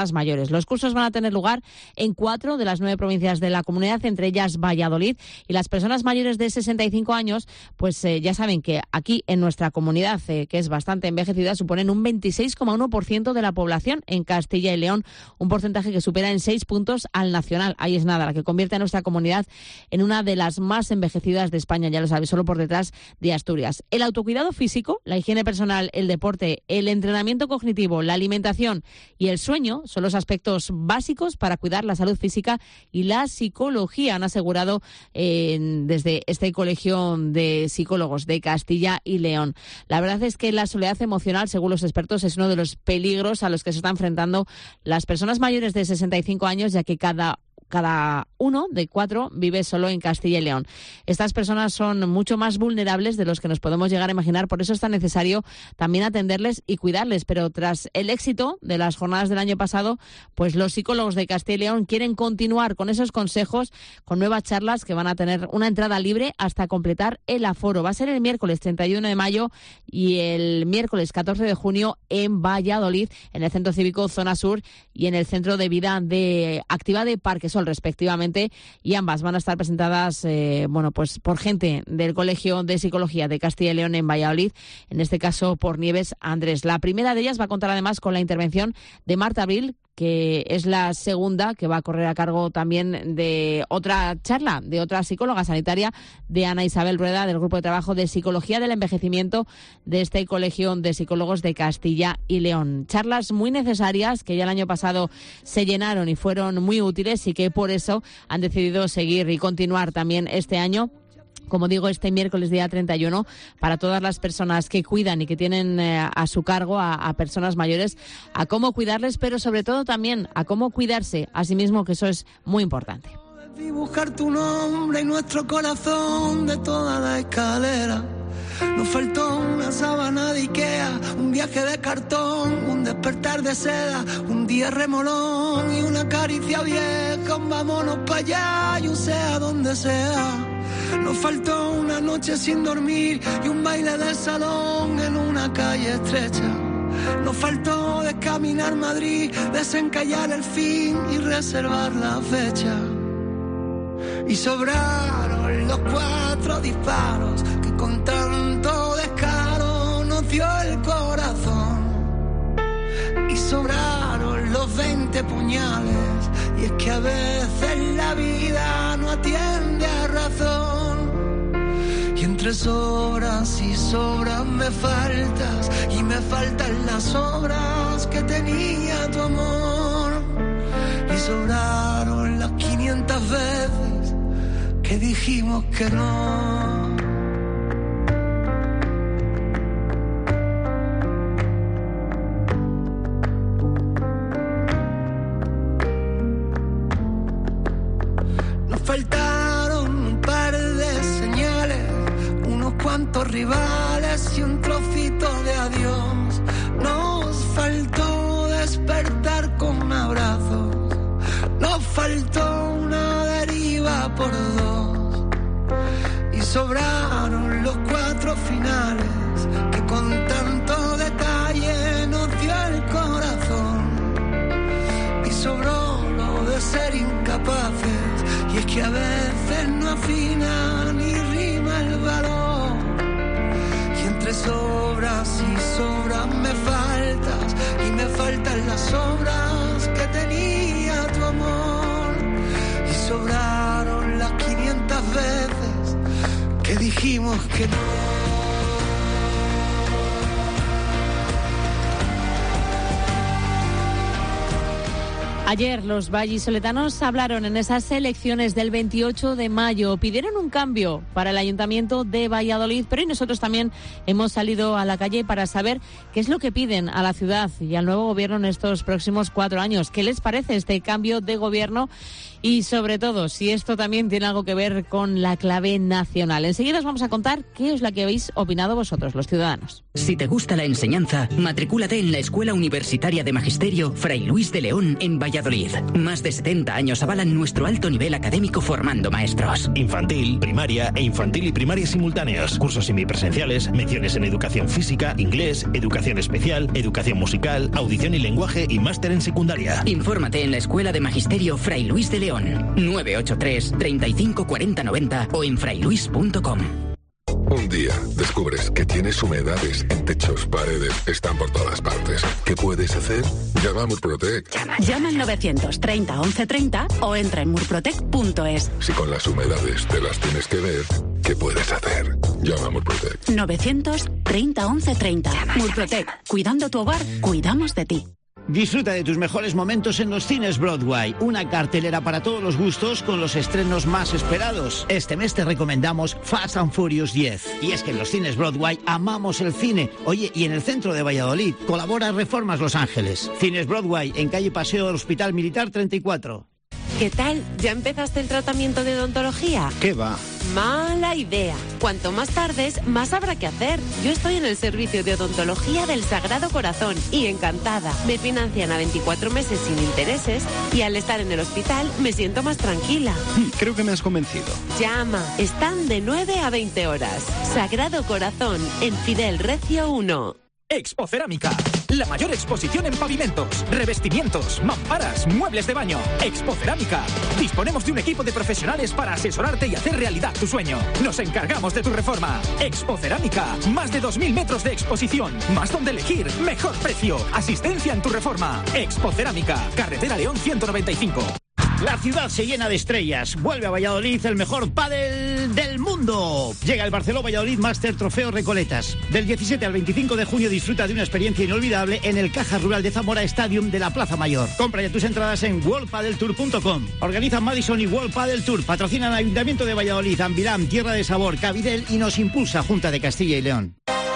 meses. Los cursos van a tener lugar en cuatro de las nueve provincias de la comunidad, entre ellas Valladolid, y las personas mayores de sesenta y cinco años, pues eh, ya saben que aquí en nuestra comunidad, eh, que es bastante envejecida, suponen un veintiséis coma uno por ciento de la población en Castilla y León, un porcentaje que supera en seis puntos al nacional. Ahí es nada, la que convierte a nuestra comunidad en una de las más envejecidas de España, ya lo sabes, solo por detrás de Asturias. El autocuidado físico, la higiene personal, el deporte, el entrenamiento cognitivo, la alimentación y el sueño son los aspectos básicos para cuidar la salud física y la psicología, han asegurado eh, desde este colegio de psicólogos de Castilla y León. La verdad es que la soledad emocional, según los expertos, es uno de los peligros a los que se están enfrentando las personas mayores de sesenta y cinco años, ya que cada Cada uno de cuatro vive solo en Castilla y León. Estas personas son mucho más vulnerables de los que nos podemos llegar a imaginar, por eso es tan necesario también atenderles y cuidarles. Pero tras el éxito de las jornadas del año pasado, pues los psicólogos de Castilla y León quieren continuar con esos consejos, con nuevas charlas que van a tener una entrada libre hasta completar el aforo. Va a ser el miércoles treinta y uno de mayo y el miércoles catorce de junio en Valladolid, en el Centro Cívico Zona Sur y en el Centro de Vida de Activa de Parquesol, respectivamente, y ambas van a estar presentadas eh, bueno, pues por gente del Colegio de Psicología de Castilla y León en Valladolid, en este caso por Nieves Andrés. La primera de ellas va a contar además con la intervención de Marta Abril, que es la segunda, que va a correr a cargo también de otra charla, de otra psicóloga sanitaria, de Ana Isabel Rueda, del Grupo de Trabajo de Psicología del Envejecimiento de este Colegio de Psicólogos de Castilla y León. Charlas muy necesarias que ya el año pasado se llenaron y fueron muy útiles y que por eso han decidido seguir y continuar también este año. Como digo, este miércoles día treinta y uno, para todas las personas que cuidan y que tienen eh, a su cargo a, a personas mayores, a cómo cuidarles, pero sobre todo también a cómo cuidarse a sí mismo, que eso es muy importante. Dibujar tu nombre y nuestro corazón de toda la escalera. Nos faltó una sábana de Ikea, un viaje de cartón, un despertar de seda, un día remolón y una caricia vieja, un vámonos para allá y un sea donde sea. Nos faltó una noche sin dormir y un baile de salón en una calle estrecha. Nos faltó descaminar Madrid, desencallar el fin y reservar la fecha. Y sobraron los cuatro disparos que con tanto descaro nos dio el corazón. Y sobraron los veinte puñales, y es que a veces la vida no atiende a razón. Y entre sobras y sobras me faltas, y me faltan las obras que tenía tu amor. Y sobraron las quinientas veces que dijimos que no. Nos faltaron un par de señales, unos cuantos rivales y un trocito de adiós. Nos faltó despertar con abrazos, nos faltó una deriva por dos. Y sobraron los cuatro finales que con tanto detalle nos dio el corazón. Y sobró lo de ser incapaces, y es que a veces no afina ni rima el valor. Y entre sobras y sobras me faltas, y me faltan las obras que tenía tu amor. Y sobraron las quinientas veces que dijimos que no. Ayer los vallisoletanos hablaron en esas elecciones del veintiocho de mayo, pidieron un cambio para el Ayuntamiento de Valladolid, pero hoy nosotros también hemos salido a la calle para saber qué es lo que piden a la ciudad y al nuevo gobierno en estos próximos cuatro años. ¿Qué les parece este cambio de gobierno? Y sobre todo, si esto también tiene algo que ver con la clave nacional. Enseguida os vamos a contar qué es lo que habéis opinado vosotros, los ciudadanos. Si te gusta la enseñanza, matricúlate en la Escuela Universitaria de Magisterio Fray Luis de León en Valladolid. Valladolid. Más de setenta años avalan nuestro alto nivel académico formando maestros. Infantil, primaria e infantil y primaria simultáneos. Cursos semipresenciales, menciones en educación física, inglés, educación especial, educación musical, audición y lenguaje y máster en secundaria. Infórmate en la Escuela de Magisterio Fray Luis de León. nueve ocho tres, treinta y cinco, cuarenta, noventa o en frailuis punto com. Un día descubres que tienes humedades en techos, paredes, están por todas partes. ¿Qué puedes hacer? Llama a Murprotec. Llama, llama al novecientos treinta, once treinta o entra en murprotec punto es. Si con las humedades te las tienes que ver, ¿qué puedes hacer? Llama a Murprotec. novecientos treinta, once treinta. Murprotec. Cuidando tu hogar, cuidamos de ti. Disfruta de tus mejores momentos en los cines Broadway, una cartelera para todos los gustos con los estrenos más esperados. Este mes te recomendamos Fast and Furious diez. Y es que en los cines Broadway amamos el cine. Oye, y en el centro de Valladolid colabora Reformas Los Ángeles. Cines Broadway, en calle Paseo del Hospital Militar treinta y cuatro. ¿Qué tal? ¿Ya empezaste el tratamiento de odontología? ¿Qué va? Mala idea. Cuanto más tardes, más habrá que hacer. Yo estoy en el servicio de odontología del Sagrado Corazón y encantada. Me financian a veinticuatro meses sin intereses y al estar en el hospital me siento más tranquila. Creo que me has convencido. Llama. Están de nueve a veinte horas. Sagrado Corazón, en Fidel Recio uno. Expocerámica, la mayor exposición en pavimentos, revestimientos, mamparas, muebles de baño. Expocerámica. Disponemos de un equipo de profesionales para asesorarte y hacer realidad tu sueño. Nos encargamos de tu reforma. Expocerámica. Más de dos mil metros de exposición. Más donde elegir. Mejor precio. Asistencia en tu reforma. Expocerámica. Carretera León ciento noventa y cinco. La ciudad se llena de estrellas. Vuelve a Valladolid el mejor pádel del mundo. Llega el Barceló Valladolid Master Trofeo Recoletas. Del diecisiete al veinticinco de junio disfruta de una experiencia inolvidable en el Caja Rural de Zamora Stadium de la Plaza Mayor. Compra ya tus entradas en world padel tour punto com. Organizan Madison y World Padel Tour. Patrocinan Ayuntamiento de Valladolid, Ambilam, Tierra de Sabor, Cabidel y nos impulsa Junta de Castilla y León.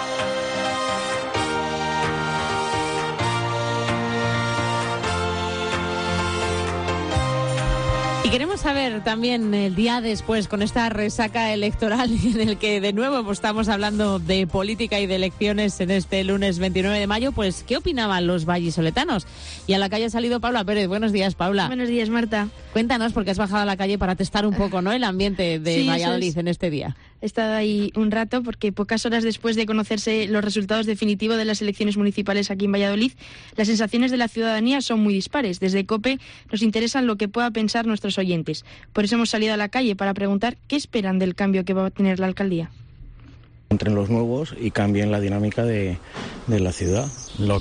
Y queremos saber también el día después, con esta resaca electoral en el que de nuevo pues, estamos hablando de política y de elecciones en este lunes veintinueve de mayo, pues ¿qué opinaban los vallisoletanos? Y a la calle ha salido Paula Pérez. Buenos días, Paula. Buenos días, Marta. Cuéntanos, porque has bajado a la calle para testar un poco, ¿no?, el ambiente de sí, Valladolid es. en este día. He estado ahí un rato porque pocas horas después de conocerse los resultados definitivos de las elecciones municipales aquí en Valladolid, las sensaciones de la ciudadanía son muy dispares. Desde COPE nos interesan lo que pueda pensar nuestros oyentes. Por eso hemos salido a la calle para preguntar qué esperan del cambio que va a tener la alcaldía. Entren los nuevos y cambien la dinámica de, de la ciudad. Lo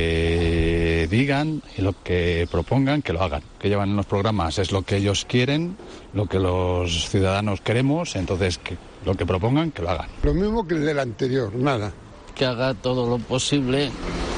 que digan y lo que propongan, que lo hagan. Que llevan en los programas es lo que ellos quieren, lo que los ciudadanos queremos, entonces que lo que propongan, que lo hagan. Lo mismo que el del anterior, nada. Que haga todo lo posible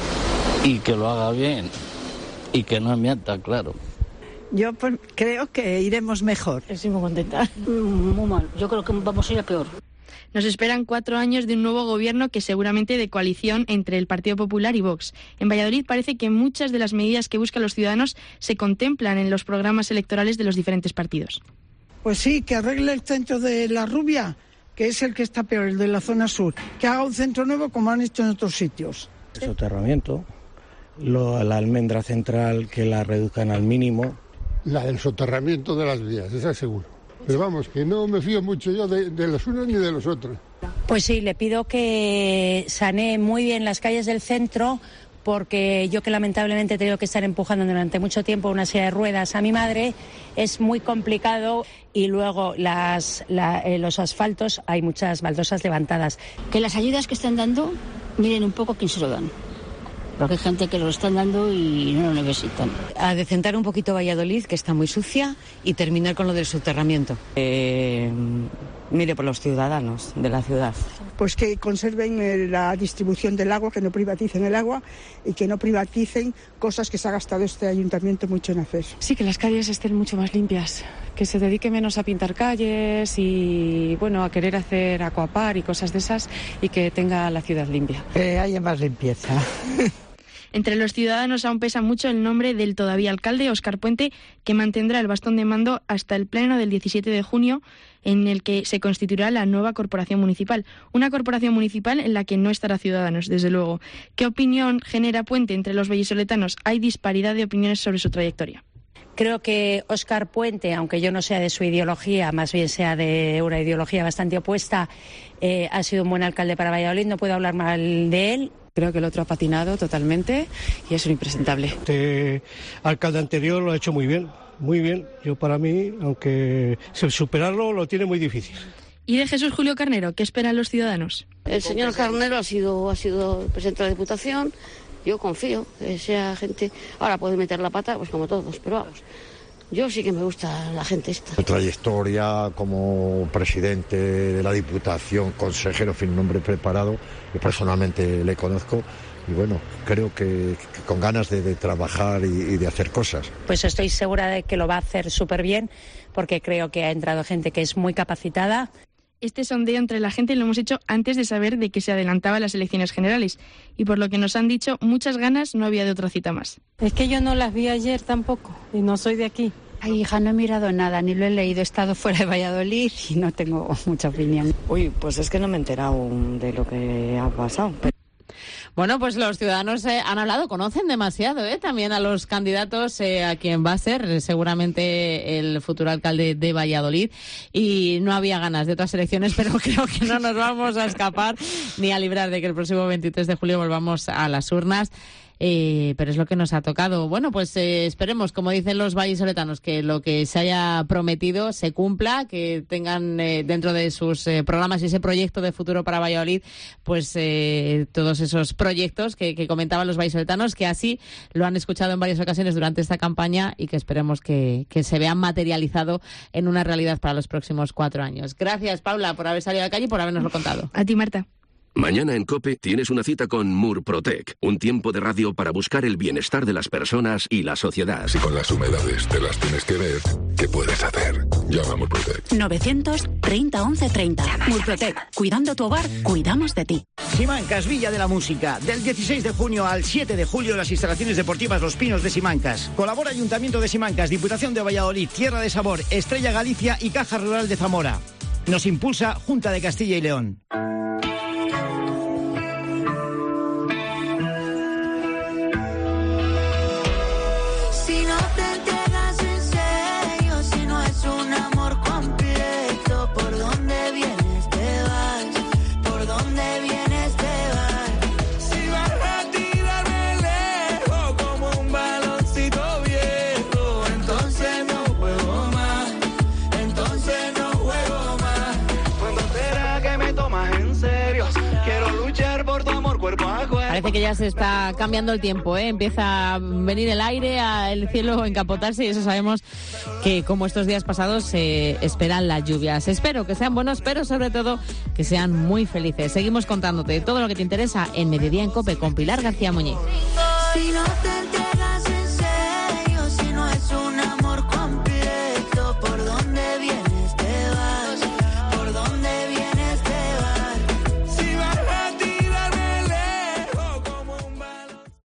y que lo haga bien y que no mienta, claro. Yo pues, creo que iremos mejor. Estoy muy contenta. Muy mal, yo creo que vamos a ir a peor. Nos esperan cuatro años de un nuevo gobierno que seguramente de coalición entre el Partido Popular y Vox. En Valladolid parece que muchas de las medidas que buscan los ciudadanos se contemplan en los programas electorales de los diferentes partidos. Pues sí, que arregle el centro de La Rubia, que es el que está peor, el de la zona sur. Que haga un centro nuevo como han hecho en otros sitios. El soterramiento, lo, la almendra central que la reduzcan al mínimo. La del soterramiento de las vías, esa seguro. Pero vamos, que no me fío mucho yo de, de los unos ni de los otros. Pues sí, le pido que sanee muy bien las calles del centro, porque yo que lamentablemente he tenido que estar empujando durante mucho tiempo una silla de ruedas a mi madre, es muy complicado. Y luego las, la, eh, los asfaltos, hay muchas baldosas levantadas. Que las ayudas que están dando, miren un poco quién se lo dan. Porque hay gente que lo están dando y no lo necesitan. A decentar un poquito Valladolid, que está muy sucia, y terminar con lo del soterramiento. Eh, mire, por los ciudadanos de la ciudad. Pues que conserven la distribución del agua, que no privaticen el agua y que no privaticen cosas que se ha gastado este ayuntamiento mucho en hacer. Sí, que las calles estén mucho más limpias, que se dedique menos a pintar calles y, bueno, a querer hacer acuapar y cosas de esas, y que tenga la ciudad limpia. Que haya más limpieza. Entre los ciudadanos aún pesa mucho el nombre del todavía alcalde, Óscar Puente, que mantendrá el bastón de mando hasta el pleno del diecisiete de junio, en el que se constituirá la nueva corporación municipal. Una corporación municipal en la que no estará Ciudadanos, desde luego. ¿Qué opinión genera Puente entre los vallisoletanos? Hay disparidad de opiniones sobre su trayectoria. Creo que Óscar Puente, aunque yo no sea de su ideología, más bien sea de una ideología bastante opuesta, eh, ha sido un buen alcalde para Valladolid, no puedo hablar mal de él. Creo que el otro ha patinado totalmente y es un impresentable. Este alcalde anterior lo ha hecho muy bien, muy bien. Yo para mí, aunque superarlo lo tiene muy difícil. Y de Jesús Julio Carnero, ¿qué esperan los ciudadanos? El señor Carnero ha sido, ha sido presidente de la Diputación. Yo confío que sea gente... Ahora puede meter la pata, pues como todos, pero vamos... Yo sí que me gusta la gente esta. Su trayectoria como presidente de la Diputación, consejero, fin, un hombre preparado, yo personalmente le conozco y bueno, creo que, que con ganas de, de trabajar y, y de hacer cosas. Pues estoy segura de que lo va a hacer súper bien, porque creo que ha entrado gente que es muy capacitada. Este sondeo entre la gente lo hemos hecho antes de saber de que se adelantaban las elecciones generales. Y por lo que nos han dicho, muchas ganas no había de otra cita más. Es que yo no las vi ayer tampoco, y no soy de aquí. Ay, hija, no he mirado nada, ni lo he leído. He estado fuera de Valladolid y no tengo mucha opinión. Uy, pues es que no me he enterado de lo que ha pasado. Bueno, pues los ciudadanos eh, han hablado, conocen demasiado eh, también a los candidatos, eh, a quien va a ser eh, seguramente el futuro alcalde de Valladolid, y no había ganas de otras elecciones, pero creo que no nos vamos a escapar ni a librar de que el próximo veintitrés de julio volvamos a las urnas. Eh, pero es lo que nos ha tocado. Bueno, pues eh, esperemos, como dicen los vallisoletanos, que lo que se haya prometido se cumpla, que tengan eh, dentro de sus eh, programas y ese proyecto de futuro para Valladolid, pues eh, todos esos proyectos que, que comentaban los vallisoletanos, que así lo han escuchado en varias ocasiones durante esta campaña y que esperemos que, que se vean materializado en una realidad para los próximos cuatro años. Gracias, Paula, por haber salido a la calle y por habernoslo contado. A ti, Marta. Mañana en COPE tienes una cita con Murprotec, un tiempo de radio para buscar el bienestar de las personas y la sociedad. Si con las humedades te las tienes que ver, ¿qué puedes hacer? Llama a Murprotec. novecientos treinta once treinta. Murprotec. Cuidando tu hogar, cuidamos de ti. Simancas, Villa de la Música. Del dieciséis de junio al siete de julio, las instalaciones deportivas Los Pinos de Simancas. Colabora Ayuntamiento de Simancas, Diputación de Valladolid, Tierra de Sabor, Estrella Galicia y Caja Rural de Zamora. Nos impulsa Junta de Castilla y León. Parece que ya se está cambiando el tiempo, ¿eh? Empieza a venir el aire, a el cielo encapotarse y eso sabemos que como estos días pasados se eh, esperan las lluvias. Espero que sean buenos, pero sobre todo que sean muy felices. Seguimos contándote todo lo que te interesa en Mediodía en COPE con Pilar García Muñiz.